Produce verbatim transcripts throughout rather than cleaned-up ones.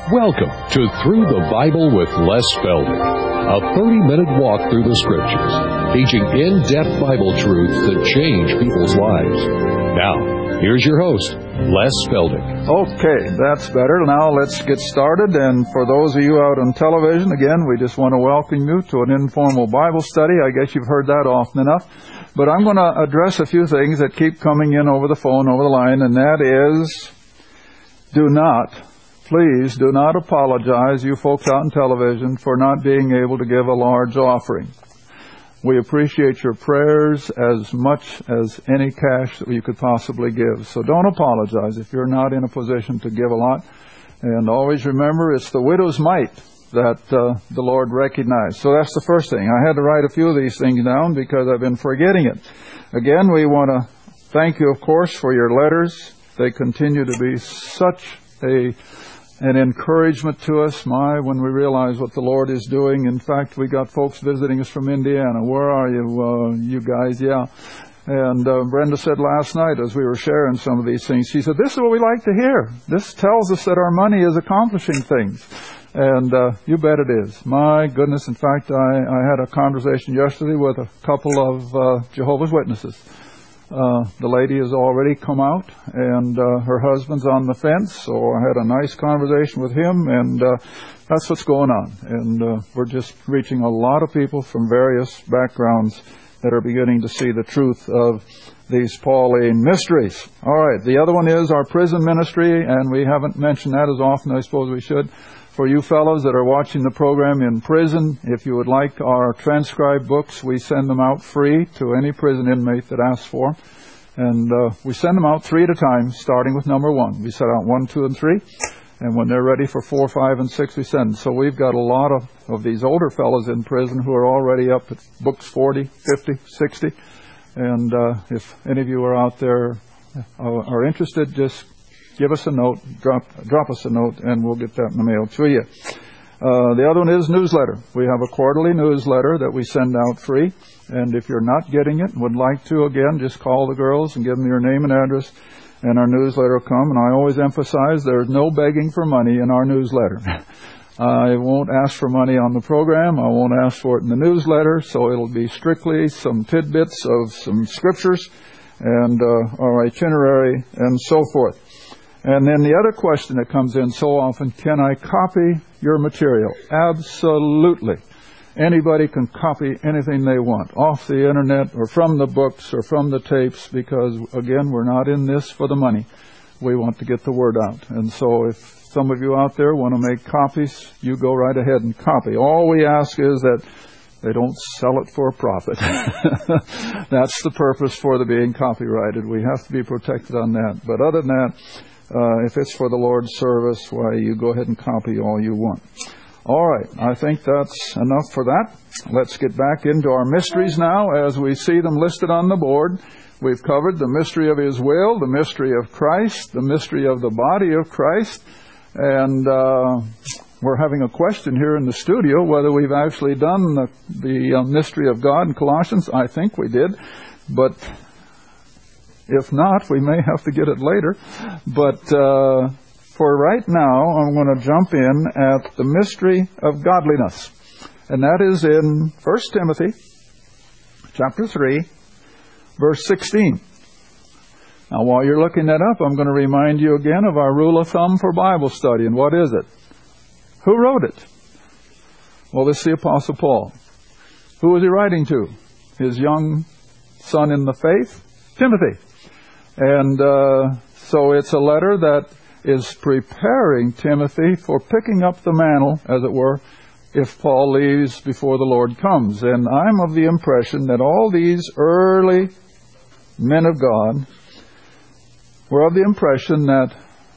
Welcome to Through the Bible with Les Feldick, a thirty-minute walk through the Scriptures, teaching in-depth Bible truths that change people's lives. Now, here's your host, Les Feldick. Okay, that's better. Now let's get started. And for those of you out on television, again, we just want to welcome you to an informal Bible study. I guess you've heard that often enough. But I'm going to address a few things that keep coming in over the phone, over the line, and that is, do not, please do not apologize, you folks out on television, for not being able to give a large offering. We appreciate your prayers as much as any cash that you could possibly give. So don't apologize if you're not in a position to give a lot. And always remember, it's the widow's mite that uh, the Lord recognized. So that's the first thing. I had to write a few of these things down because I've been forgetting it. Again, we want to thank you, of course, for your letters. They continue to be such a an encouragement to us, my, when we realize what the Lord is doing. In fact, we got folks visiting us from Indiana. Where are you, uh, you guys? Yeah. And uh, Brenda said last night as we were sharing some of these things, she said, this is what we like to hear. This tells us that our money is accomplishing things. And uh, you bet it is. My goodness. In fact, I, I had a conversation yesterday with a couple of uh, Jehovah's Witnesses. Uh, the lady has already come out, and uh, her husband's on the fence, so I had a nice conversation with him, and uh, that's what's going on. And uh, we're just reaching a lot of people from various backgrounds that are beginning to see the truth of these Pauline mysteries. All right, the other one is our prison ministry, and we haven't mentioned that as often as I suppose we should. For you fellows that are watching the program in prison, if you would like our transcribed books, we send them out free to any prison inmate that asks for them. And uh, we send them out three at a time, starting with number one. We set out one, two, and three. And when they're ready for four, five, and six, we send them. So we've got a lot of, of these older fellows in prison who are already up at books forty, fifty, sixty. And uh, if any of you are out there uh, are interested, just give us a note, drop drop us a note, and we'll get that in the mail to you. Uh, the other one is newsletter. We have a quarterly newsletter that we send out free. And if you're not getting it and would like to, again, just call the girls and give them your name and address, and our newsletter will come. And I always emphasize there's no begging for money in our newsletter. I won't ask for money on the program. I won't ask for it in the newsletter. So it'll be strictly some tidbits of some scriptures and uh, our itinerary and so forth. And then the other question that comes in so often, can I copy your material? Absolutely. Anybody can copy anything they want off the internet or from the books or from the tapes because, again, we're not in this for the money. We want to get the word out. And so if some of you out there want to make copies, you go right ahead and copy. All we ask is that they don't sell it for a profit. That's the purpose for the being copyrighted. We have to be protected on that. But other than that, Uh, if it's for the Lord's service, why, you go ahead and copy all you want. All right, I think that's enough for that. Let's get back into our mysteries now as we see them listed on the board. We've covered the mystery of His will, the mystery of Christ, the mystery of the body of Christ, and uh, we're having a question here in the studio whether we've actually done the, the uh, mystery of God in Colossians. I think we did, but if not, we may have to get it later. But uh, for right now, I'm going to jump in at the mystery of godliness. And that is in First Timothy chapter three, verse sixteen. Now, while you're looking that up, I'm going to remind you again of our rule of thumb for Bible study. And what is it? Who wrote it? Well, this is the Apostle Paul. Who was he writing to? His young son in the faith, Timothy. And uh, so it's a letter that is preparing Timothy for picking up the mantle, as it were, if Paul leaves before the Lord comes. And I'm of the impression that all these early men of God were of the impression that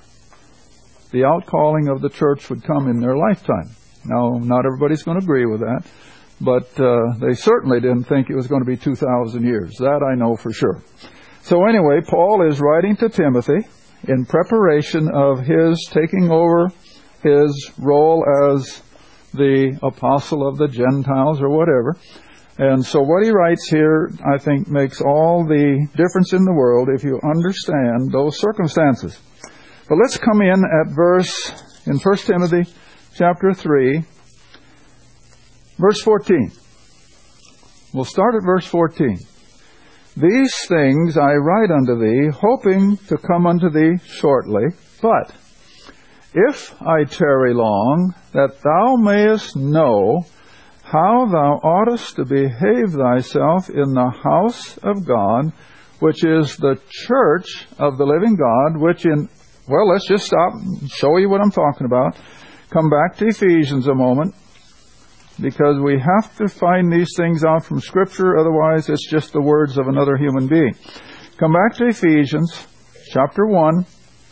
the outcalling of the church would come in their lifetime. Now, not everybody's going to agree with that, but uh, they certainly didn't think it was going to be two thousand years. That I know for sure. So anyway, Paul is writing to Timothy in preparation of his taking over his role as the apostle of the Gentiles or whatever. And so what he writes here, I think, makes all the difference in the world if you understand those circumstances. But let's come in at verse in First Timothy chapter three, verse fourteen. We'll start at verse fourteen. These things I write unto thee, hoping to come unto thee shortly. But if I tarry long, that thou mayest know how thou oughtest to behave thyself in the house of God, which is the church of the living God, which in, well, let's just stop and show you what I'm talking about. Come back to Ephesians a moment, because we have to find these things out from Scripture, otherwise it's just the words of another human being. Come back to Ephesians chapter one.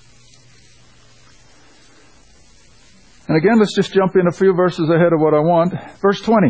And again, let's just jump in a few verses ahead of what I want. Verse twenty.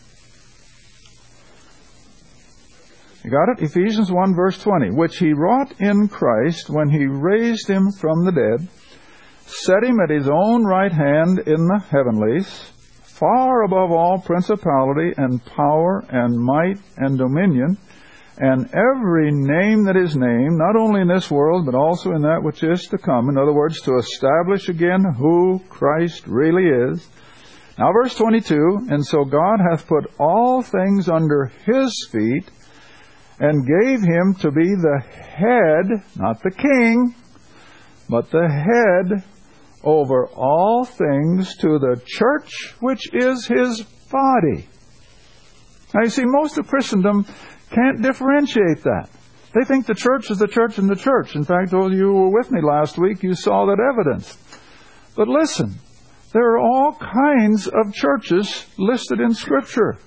You got it? Ephesians one, verse twenty. Which he wrought in Christ when he raised him from the dead, set him at his own right hand in the heavenlies, far above all principality and power and might and dominion, and every name that is named, not only in this world, but also in that which is to come. In other words, to establish again who Christ really is. Now verse twenty-two, and so God hath put all things under his feet, and gave him to be the head, not the king, but the head over all things to the church, which is his body. Now you see, most of Christendom can't differentiate that. They think the church is the church and the church. In fact, those of you who were with me last week, you saw that evidence. But listen, there are all kinds of churches listed in Scripture.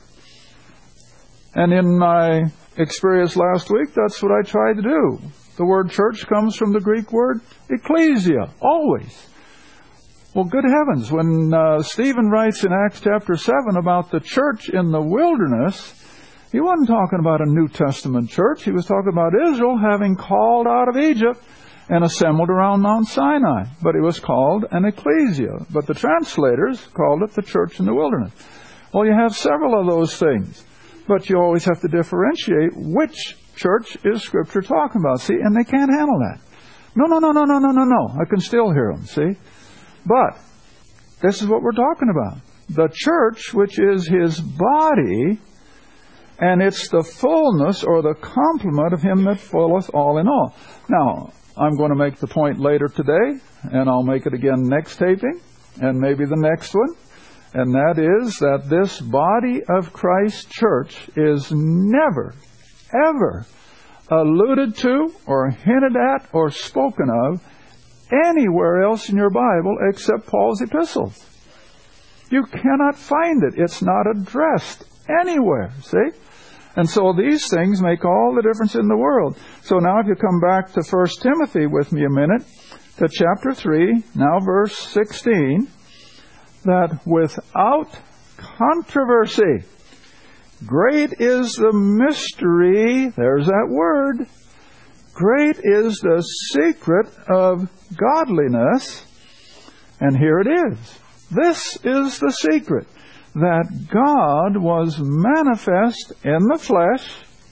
And in my experience last week, that's what I tried to do. The word church comes from the Greek word ecclesia, always. Well, good heavens, when uh, Stephen writes in Acts chapter seven about the church in the wilderness, he wasn't talking about a New Testament church. He was talking about Israel having called out of Egypt and assembled around Mount Sinai. But it was called an ecclesia. But the translators called it the church in the wilderness. Well, you have several of those things. But you always have to differentiate which church is Scripture talking about. See, and they can't handle that. No, no, no, no, no, no, no, no. I can still hear them, see? But this is what we're talking about. The church, which is his body, and it's the fullness or the complement of him that filleth all in all. Now, I'm going to make the point later today, and I'll make it again next taping, and maybe the next one. And that is that this body of Christ church is never, ever alluded to or hinted at or spoken of anywhere else in your Bible except Paul's epistles. You cannot find it. It's not addressed anywhere, see? And so these things make all the difference in the world. So now if you come back to First Timothy with me a minute, to chapter three, now verse sixteen, that without controversy, great is the mystery, there's that word, great is the secret of godliness, and here it is. This is the secret, that God was manifest in the flesh,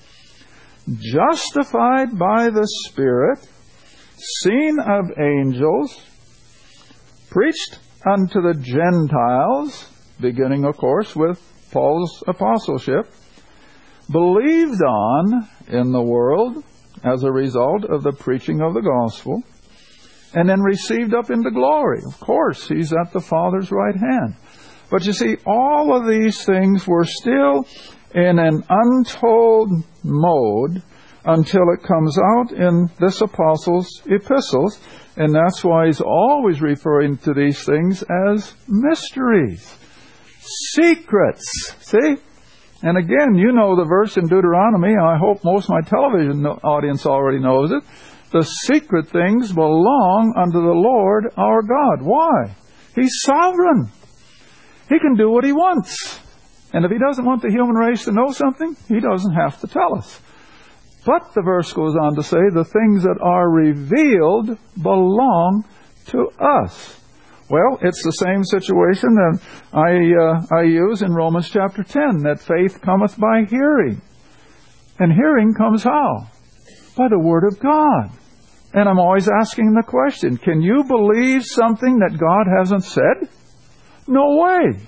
justified by the Spirit, seen of angels, preached unto the Gentiles, beginning, of course, with Paul's apostleship, believed on in the world as a result of the preaching of the gospel, and then received up into glory. Of course, he's at the Father's right hand. But you see, all of these things were still in an untold mode until it comes out in this apostle's epistles, and that's why he's always referring to these things as mysteries, secrets. See? And again, you know the verse in Deuteronomy. I hope most of my television audience already knows it. The secret things belong unto the Lord our God. Why? He's sovereign. He can do what he wants. And if he doesn't want the human race to know something, he doesn't have to tell us. But the verse goes on to say, the things that are revealed belong to us. Well, it's the same situation that I, uh, I use in Romans chapter ten, that faith cometh by hearing. And hearing comes how? By the Word of God. And I'm always asking the question, can you believe something that God hasn't said? No way.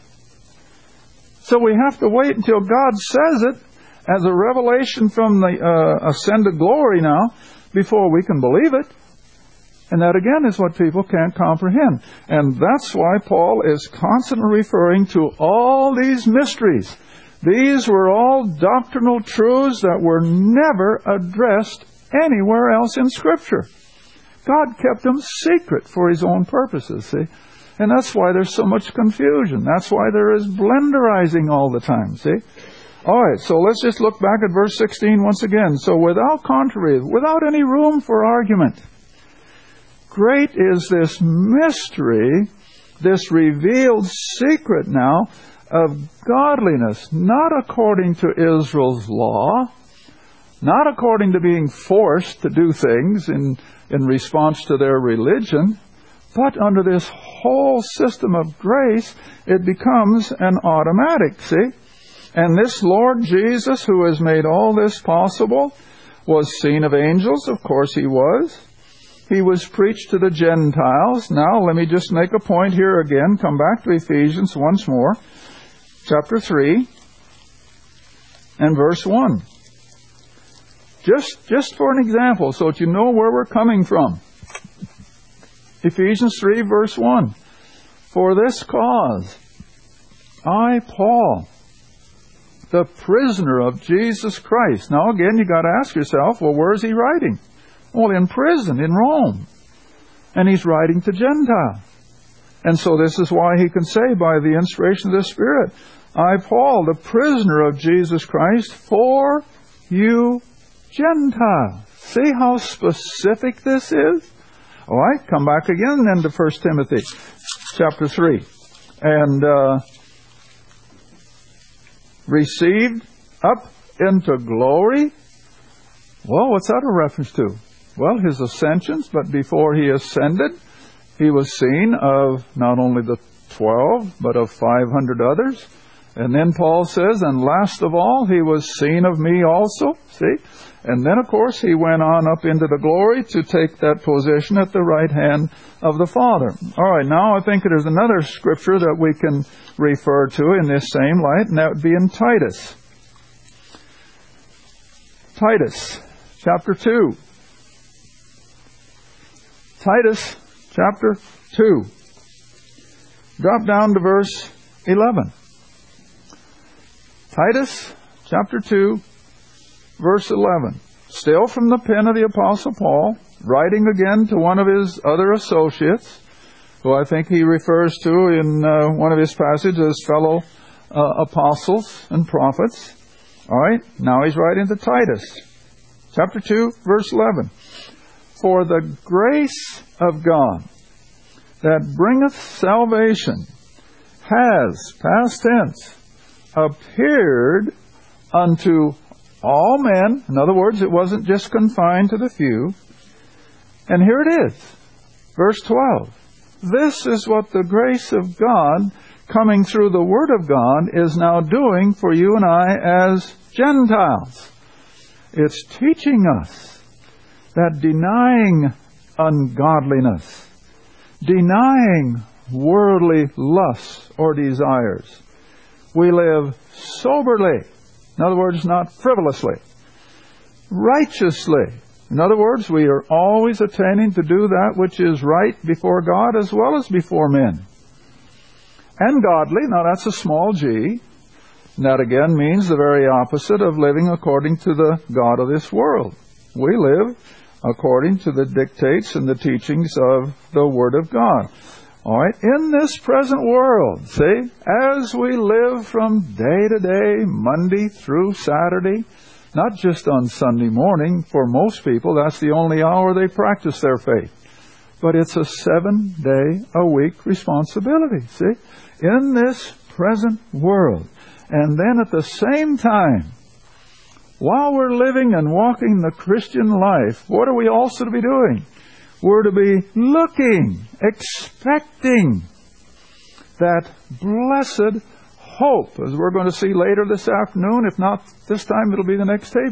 So we have to wait until God says it as a revelation from the uh, ascended glory now before we can believe it. And that again is what people can't comprehend. And that's why Paul is constantly referring to all these mysteries. These were all doctrinal truths that were never addressed anywhere else in Scripture. God kept them secret for His own purposes, see? And that's why there's so much confusion. That's why there is blenderizing all the time, see? All right, so let's just look back at verse sixteen once again. So without contrary, without any room for argument, great is this mystery, this revealed secret now of godliness, not according to Israel's law, not according to being forced to do things in, in response to their religion, but under this whole system of grace, it becomes an automatic, see? And this Lord Jesus, who has made all this possible, was seen of angels. Of course He was. He was preached to the Gentiles. Now, let me just make a point here again. Come back to Ephesians once more. Chapter three and verse one. Just, just for an example, so that you know where we're coming from. Ephesians three, verse one. For this cause, I, Paul, the prisoner of Jesus Christ. Now again, you got to ask yourself, well, where is he writing? Well, in prison, in Rome. And he's writing to Gentiles. And so this is why he can say, by the inspiration of the Spirit, I, Paul, the prisoner of Jesus Christ, for you Gentiles. See how specific this is? All right, come back again then to First Timothy chapter three. And uh, received up into glory. Well, what's that a reference to? Well, His ascensions, but before He ascended, He was seen of not only the twelve, but of five hundred others. And then Paul says, and last of all, He was seen of me also. See? And then, of course, He went on up into the glory to take that position at the right hand of the Father. All right, now I think there's another scripture that we can refer to in this same light, and that would be in Titus. Titus, chapter two. Titus, chapter two. Drop down to verse eleven. Titus, chapter two, verse eleven. Still from the pen of the Apostle Paul, writing again to one of his other associates, who I think he refers to in uh, one of his passages as fellow uh, apostles and prophets. All right, now he's writing to Titus, chapter two, verse eleven. For the grace of God that bringeth salvation has, past tense, appeared unto all men. In other words, it wasn't just confined to the few. And here it is, verse twelve. This is what the grace of God, coming through the Word of God, is now doing for you and I as Gentiles. It's teaching us that denying ungodliness, denying worldly lusts or desires, we live soberly. In other words, not frivolously. Righteously. In other words, we are always attaining to do that which is right before God as well as before men. And godly, now that's a small g. And that again means the very opposite of living according to the God of this world. We live according to the dictates and the teachings of the Word of God. All right, in this present world, see, as we live from day to day, Monday through Saturday, not just on Sunday morning, for most people that's the only hour they practice their faith, but it's a seven-day-a-week responsibility, see, in this present world. And then at the same time, while we're living and walking the Christian life, what are we also to be doing? We're to be looking, expecting that blessed hope, as we're going to see later this afternoon. If not this time, it'll be the next taping.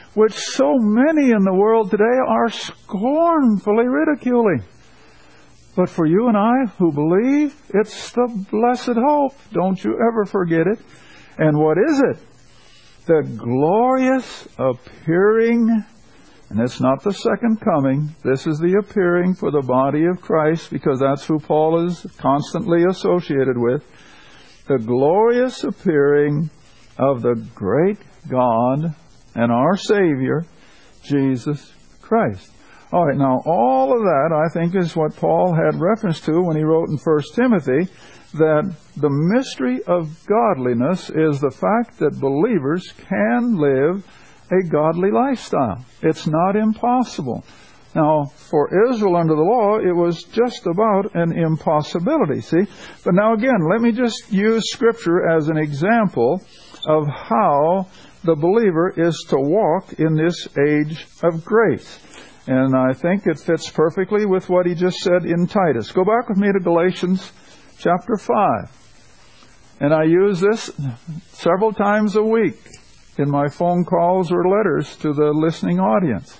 which so many in the world today are scornfully ridiculing. But for you and I who believe, it's the blessed hope. Don't you ever forget it. And what is it? The glorious appearing, and it's not the second coming. This is the appearing for the body of Christ, because that's who Paul is constantly associated with. The glorious appearing of the great God and our Savior, Jesus Christ. All right, now all of that, I think, is what Paul had reference to when he wrote in First Timothy, that the mystery of godliness is the fact that believers can live a godly lifestyle. It's not impossible. Now, for Israel under the law, it was just about an impossibility, see? But now again, let me just use Scripture as an example of how the believer is to walk in this age of grace. And I think it fits perfectly with what he just said in Titus. Go back with me to Galatians chapter five. And I use this several times a week in my phone calls or letters to the listening audience.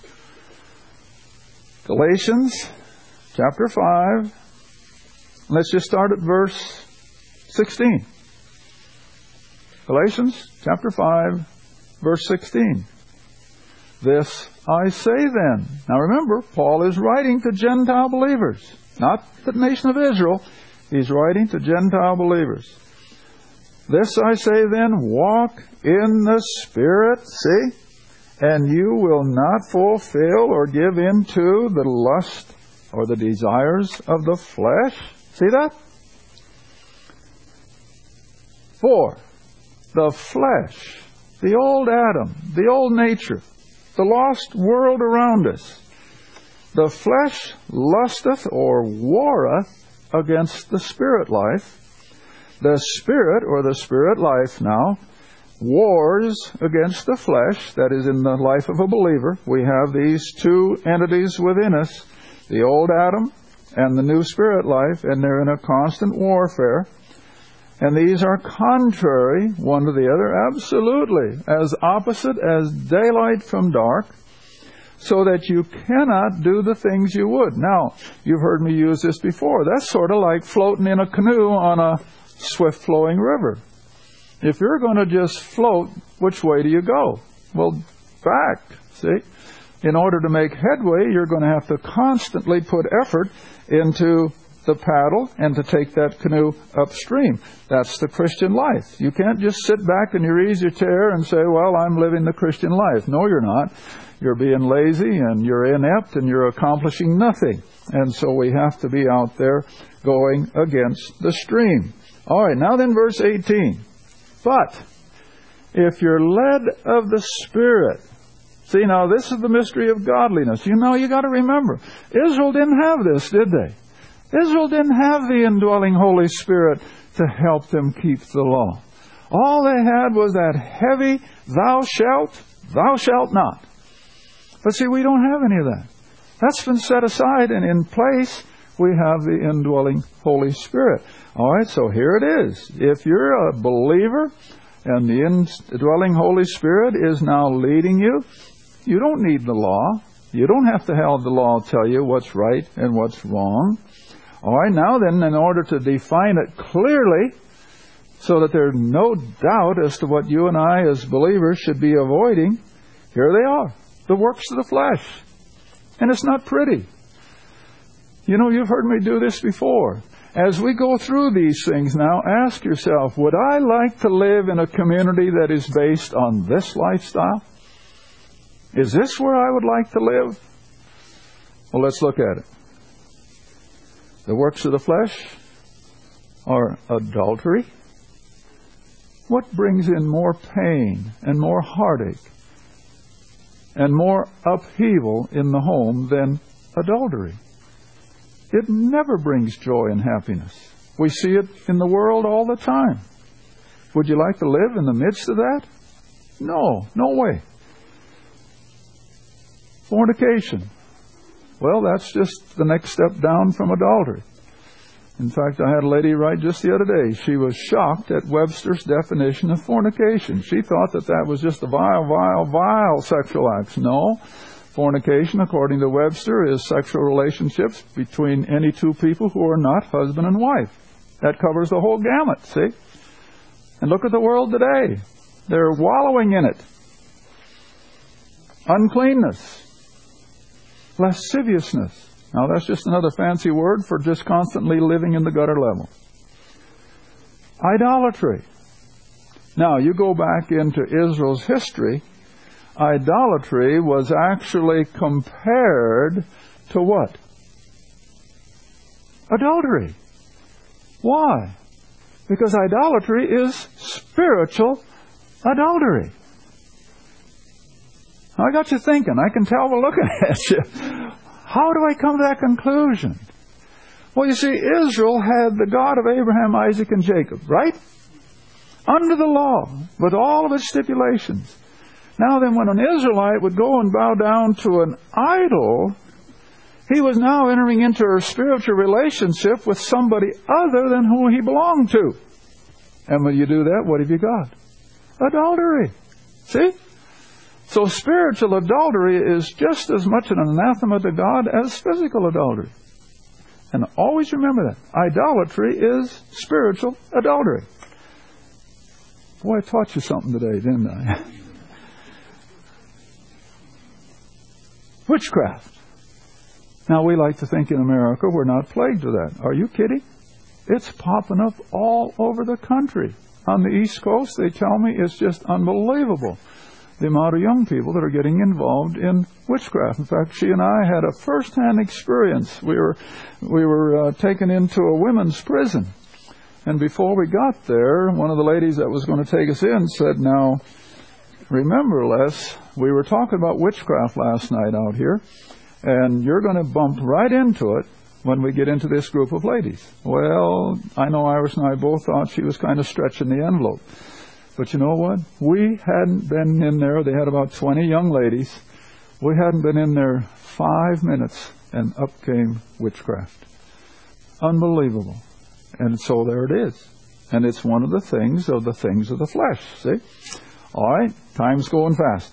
Galatians chapter five. Let's just start at verse sixteen. Galatians chapter five, verse sixteen. This I say then. Now remember, Paul is writing to Gentile believers, not the nation of Israel. He's writing to Gentile believers. This I say then, walk in the Spirit, see, and you will not fulfill or give in to the lust or the desires of the flesh. See that? For the flesh, the old Adam, the old nature, the lost world around us, the flesh lusteth or warreth against the spirit life. The spirit, or the spirit life now, wars against the flesh, that is in the life of a believer. We have these two entities within us, the old Adam and the new spirit life, and they're in a constant warfare. And these are contrary one to the other, absolutely, as opposite as daylight from dark, so that you cannot do the things you would. Now, you've heard me use this before. That's sort of like floating in a canoe on a swift-flowing river. If you're going to just float, which way do you go? Well, back, see? In order to make headway, you're going to have to constantly put effort into the paddle and to take that canoe upstream. That's the Christian life. You can't just sit back in your easy chair and say, well, I'm living the Christian life. No, you're not. You're being lazy and you're inept and you're accomplishing nothing. And so we have to be out there going against the stream. All right, now then verse eighteen. But if you're led of the Spirit. See, now this is the mystery of godliness. You know, you got to remember, Israel didn't have this, did they? Israel didn't have the indwelling Holy Spirit to help them keep the law. All they had was that heavy, thou shalt, thou shalt not. But see, we don't have any of that. That's been set aside, and in place, we have the indwelling Holy Spirit. All right, so here it is. If you're a believer, and the indwelling Holy Spirit is now leading you, you don't need the law. You don't have to have the law tell you what's right and what's wrong. All right, now then, in order to define it clearly, so that there's no doubt as to what you and I as believers should be avoiding, here they are, the works of the flesh. And it's not pretty. You know, you've heard me do this before. As we go through these things now, ask yourself, would I like to live in a community that is based on this lifestyle? Is this where I would like to live? Well, let's look at it. The works of the flesh are adultery. What brings in more pain and more heartache and more upheaval in the home than adultery? It never brings joy and happiness. We see it in the world all the time. Would you like to live in the midst of that? No, no way. Fornication. Well, that's just the next step down from adultery. In fact, I had a lady write just the other day. She was shocked at Webster's definition of fornication. She thought that that was just a vile, vile, vile sexual acts. No. Fornication, according to Webster, is sexual relationships between any two people who are not husband and wife. That covers the whole gamut, see? And look at the world today. They're wallowing in it. Uncleanness. Lasciviousness. Now that's just another fancy word for just constantly living in the gutter level. Idolatry. Now you go back into Israel's history, idolatry was actually compared to what? Adultery. Why? Because idolatry is spiritual adultery. I got you thinking. I can tell by looking at you. How do I come to that conclusion? Well, you see, Israel had the God of Abraham, Isaac, and Jacob, right? Under the law, with all of its stipulations. Now then, when an Israelite would go and bow down to an idol, he was now entering into a spiritual relationship with somebody other than who he belonged to. And when you do that, what have you got? Adultery. See? So spiritual adultery is just as much an anathema to God as physical adultery. And always remember that. Idolatry is spiritual adultery. Boy, I taught you something today, didn't I? Witchcraft. Now, we like to think in America we're not plagued with that. Are you kidding? It's popping up all over the country. On the East Coast, they tell me it's just unbelievable, the amount of young people that are getting involved in witchcraft. In fact, she and I had a first-hand experience. We were we were uh, taken into a women's prison. And before we got there, one of the ladies that was going to take us in said, "Now, remember, Les, we were talking about witchcraft last night out here, and you're going to bump right into it when we get into this group of ladies." Well, I know Iris and I both thought she was kind of stretching the envelope. But you know what? We hadn't been in there. They had about twenty young ladies. We hadn't been in there five minutes, and up came witchcraft. Unbelievable. And so there it is. And it's one of the things of the things of the flesh. See? All right. Time's going fast.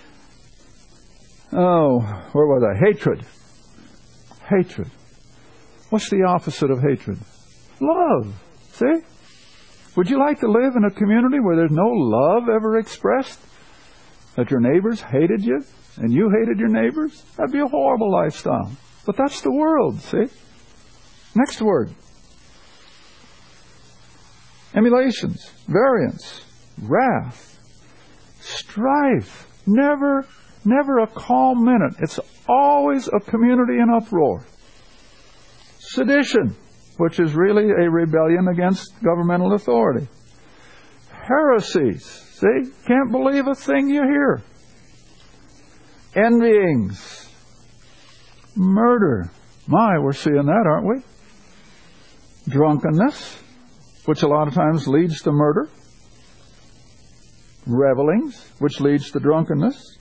Oh, where was I? Hatred. Hatred. What's the opposite of hatred? Love. See? Would you like to live in a community where there's no love ever expressed? That your neighbors hated you and you hated your neighbors? That'd be a horrible lifestyle. But that's the world, see? Next word. Emulations, variance, wrath, strife. Never, never a calm minute. It's always a community in uproar. Sedition, which is really a rebellion against governmental authority. Heresies. See? Can't believe a thing you hear. Envyings. Murder. My, we're seeing that, aren't we? Drunkenness, which a lot of times leads to murder. Revelings, which leads to drunkenness.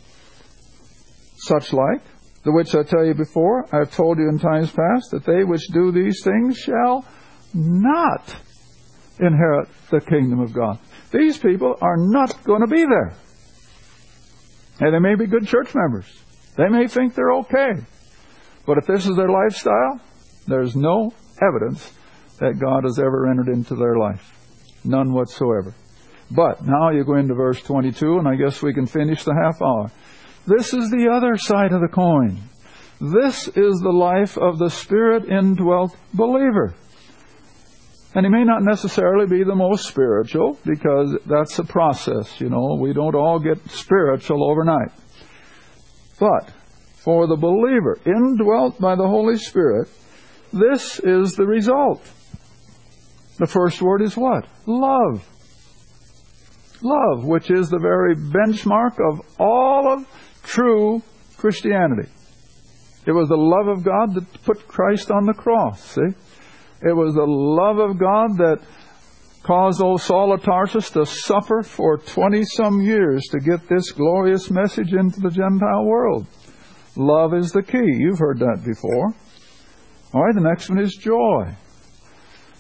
Such like, the which I tell you before, I have told you in times past, that they which do these things shall not inherit the kingdom of God. These people are not going to be there. And they may be good church members. They may think they're okay. But if this is their lifestyle, there's no evidence that God has ever entered into their life. None whatsoever. But now you go into verse twenty-two, and I guess we can finish the half hour. This is the other side of the coin. This is the life of the Spirit-indwelt believer. And he may not necessarily be the most spiritual, because that's a process, you know. We don't all get spiritual overnight. But for the believer, indwelt by the Holy Spirit, this is the result. The first word is what? Love. Love, which is the very benchmark of all of true Christianity. It was the love of God that put Christ on the cross, see? It was the love of God that caused old Saul of Tarsus to suffer for twenty-some years to get this glorious message into the Gentile world. Love is the key. You've heard that before. All right, the next one is joy.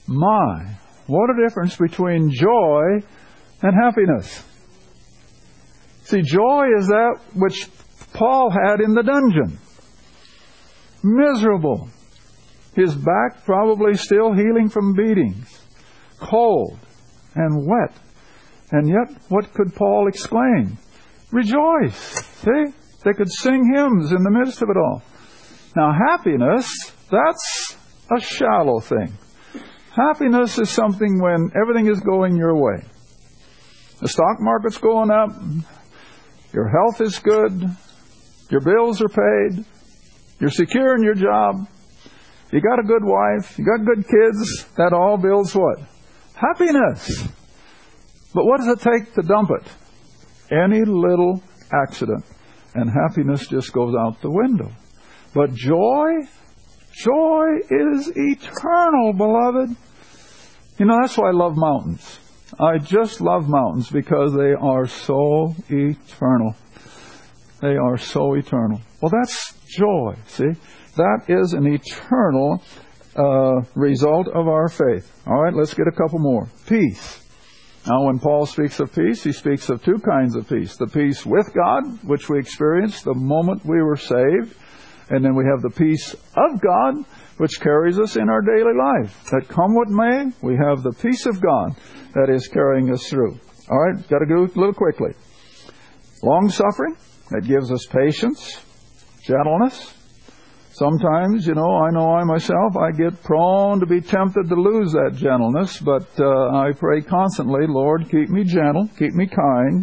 My, what a difference between joy and happiness. See, joy is that which Paul had in the dungeon. Miserable. His back probably still healing from beatings. Cold and wet. And yet, what could Paul exclaim? Rejoice. See? They could sing hymns in the midst of it all. Now, happiness, that's a shallow thing. Happiness is something when everything is going your way. The stock market's going up. Your health is good. Your bills are paid. You're secure in your job. You got a good wife. You got good kids. That all builds what? Happiness. But what does it take to dump it? Any little accident, and happiness just goes out the window. But joy, joy is eternal, beloved. You know, that's why I love mountains. I just love mountains because they are so eternal. They are so eternal. Well, that's joy, see? That is an eternal uh, result of our faith. All right, let's get a couple more. Peace. Now, when Paul speaks of peace, he speaks of two kinds of peace. The peace with God, which we experienced the moment we were saved. And then we have the peace of God, which carries us in our daily life. That come what may, we have the peace of God that is carrying us through. All right, got to go a little quickly. Long-suffering, that gives us patience, gentleness. Sometimes, you know, I know I myself, I get prone to be tempted to lose that gentleness, but uh, I pray constantly, Lord, keep me gentle, keep me kind.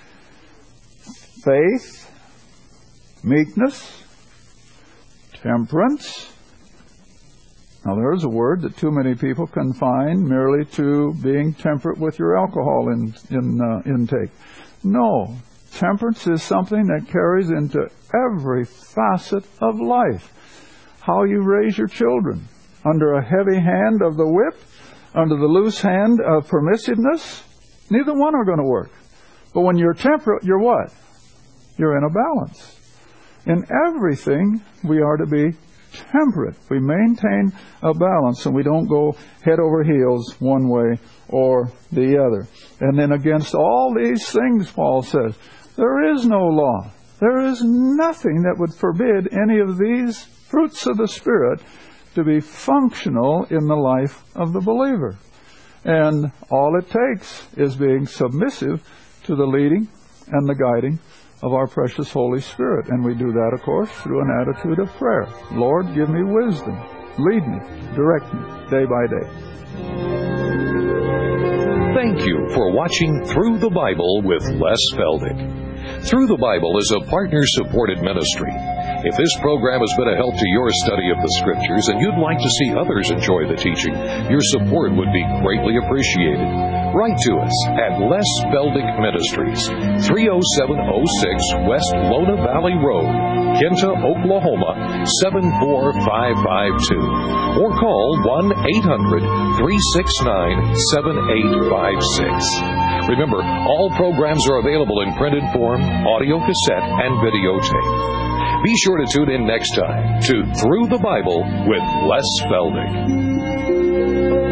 Faith, meekness, temperance. Now, there's a word that too many people confine merely to being temperate with your alcohol in, in, uh, intake. No, temperance is something that carries into every facet of life. How you raise your children. Under a heavy hand of the whip, under the loose hand of permissiveness, neither one are going to work. But when you're temperate, you're what? You're in a balance. In everything, we are to be temperate. We maintain a balance and we don't go head over heels one way or the other. And then against all these things, Paul says, there is no law. There is nothing that would forbid any of these fruits of the Spirit to be functional in the life of the believer. And all it takes is being submissive to the leading and the guiding of our precious Holy Spirit. And we do that, of course, through an attitude of prayer. Lord, give me wisdom. Lead me. Direct me day by day. Thank you for watching Through the Bible with Les Feldick. Through the Bible is a partner-supported ministry. If this program has been a help to your study of the Scriptures and you'd like to see others enjoy the teaching, your support would be greatly appreciated. Write to us at Les Feldick Ministries, three oh seven oh six West Lona Valley Road, Kinta, Oklahoma, seven four five five two. Or call one eight hundred three six nine seven eight five six. Remember, all programs are available in printed form, audio cassette, and videotape. Be sure to tune in next time to Through the Bible with Les Feldick.